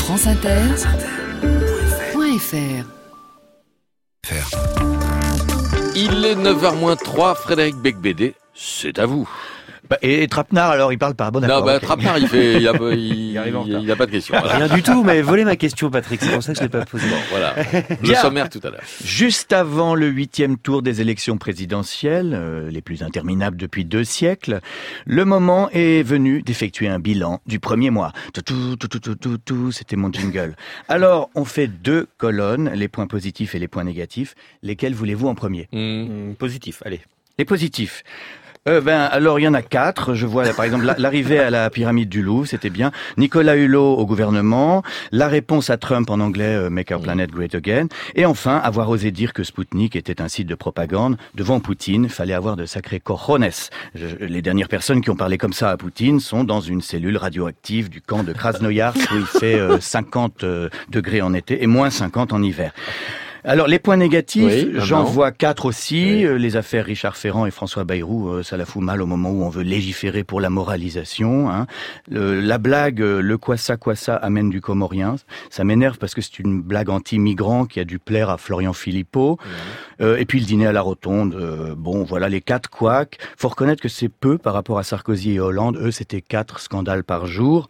franceinter.fr. Il est 9h-3, Frédéric Becbédé, c'est à vous. Et Trapenard, alors, il parle pas. Bon, d'accord. Non, Trapenard, il a pas de question. Voilà. Rien du tout, mais volez ma question, Patrick. C'est pour ça que je l'ai pas posée. Bon, voilà. Le Bien. sommaire tout à l'heure. Juste avant le 8e tour des élections présidentielles, les plus interminables depuis 2 siècles, le moment est venu d'effectuer un bilan du premier mois. C'était mon jingle. Alors, on fait 2 colonnes, les points positifs et les points négatifs. Lesquels voulez-vous en premier? Positif, allez. Les positifs. Alors il y en a 4. Je vois là, par exemple l'arrivée à la pyramide du Louvre, c'était bien. Nicolas Hulot au gouvernement, la réponse à Trump en anglais, Make Our Planet Great Again, et enfin avoir osé dire que Spoutnik était un site de propagande devant Poutine. Fallait avoir de sacrés cojones. Les dernières personnes qui ont parlé comme ça à Poutine sont dans une cellule radioactive du camp de Krasnoïarsk où il fait 50 degrés en été et moins 50 en hiver. Alors, les points négatifs, j'en vois 4 aussi. Oui. Les affaires Richard Ferrand et François Bayrou, ça la fout mal au moment où on veut légiférer pour la moralisation. Hein. La blague, le quoi ça amène du comorien. Ça m'énerve parce que c'est une blague anti-migrant qui a dû plaire à Florian Philippot. Et puis le dîner à la Rotonde. Bon, voilà les 4 couacs. Faut reconnaître que c'est peu par rapport à Sarkozy et Hollande. Eux, c'était 4 scandales par jour.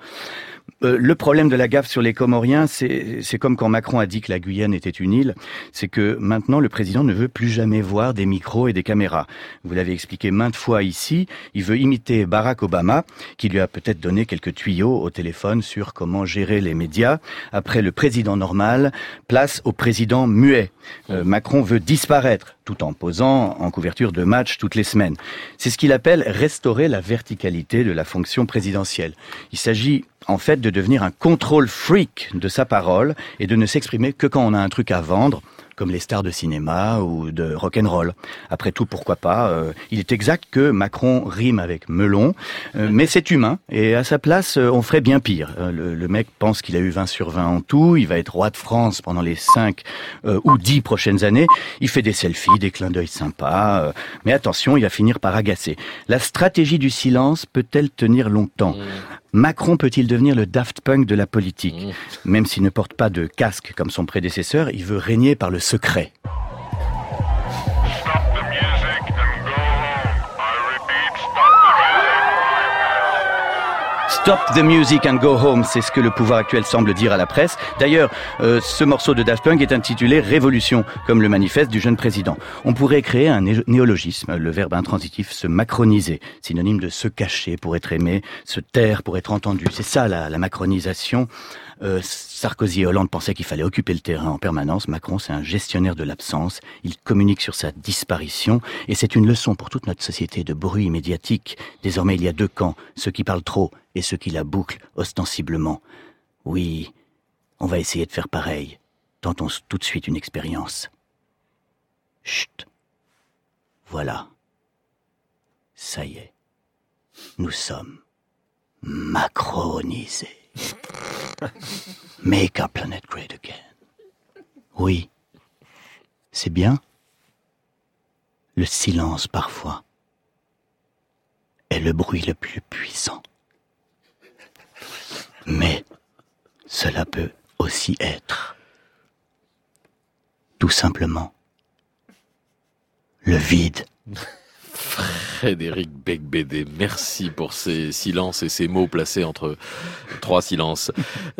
Le problème de la gaffe sur les Comoriens, c'est comme quand Macron a dit que la Guyane était une île, c'est que maintenant le président ne veut plus jamais voir des micros et des caméras. Vous l'avez expliqué maintes fois ici, il veut imiter Barack Obama, qui lui a peut-être donné quelques tuyaux au téléphone sur comment gérer les médias. Après le président normal, place au président muet. Macron veut disparaître, tout en posant en couverture de match toutes les semaines. C'est ce qu'il appelle restaurer la verticalité de la fonction présidentielle. Il s'agit en fait de devenir un contrôle freak de sa parole et de ne s'exprimer que quand on a un truc à vendre, comme les stars de cinéma ou de rock'n'roll. Après tout, pourquoi pas. Il est exact que Macron rime avec melon, mais c'est humain, et à sa place, on ferait bien pire. Le mec pense qu'il a eu 20 sur 20 en tout, il va être roi de France pendant les 5 ou 10 prochaines années, il fait des selfies, des clins d'œil sympas, mais attention, il va finir par agacer. La stratégie du silence peut-elle tenir longtemps ? Macron peut-il devenir le Daft Punk de la politique ? Même s'il ne porte pas de casque comme son prédécesseur, il veut régner par le secret. Stop the music and go home, c'est ce que le pouvoir actuel semble dire à la presse. D'ailleurs, ce morceau de Daft Punk est intitulé Révolution, comme le manifeste du jeune président. On pourrait créer un néologisme, le verbe intransitif se macroniser, synonyme de se cacher pour être aimé, se taire pour être entendu. C'est ça la macronisation. Sarkozy et Hollande pensaient qu'il fallait occuper le terrain en permanence. Macron, c'est un gestionnaire de l'absence. Il communique sur sa disparition. Et c'est une leçon pour toute notre société de bruit médiatique. Désormais, il y a 2 camps. Ceux qui parlent trop et ceux qui la bouclent ostensiblement. Oui, on va essayer de faire pareil. Tentons tout de suite une expérience. Chut. Voilà. Ça y est. Nous sommes macronisés. Make our planet great again. Oui, c'est bien. Le silence, parfois, est le bruit le plus puissant. Mais cela peut aussi être, tout simplement, le vide. Frédéric Becbédé, merci pour ces silences et ces mots placés entre 3 silences.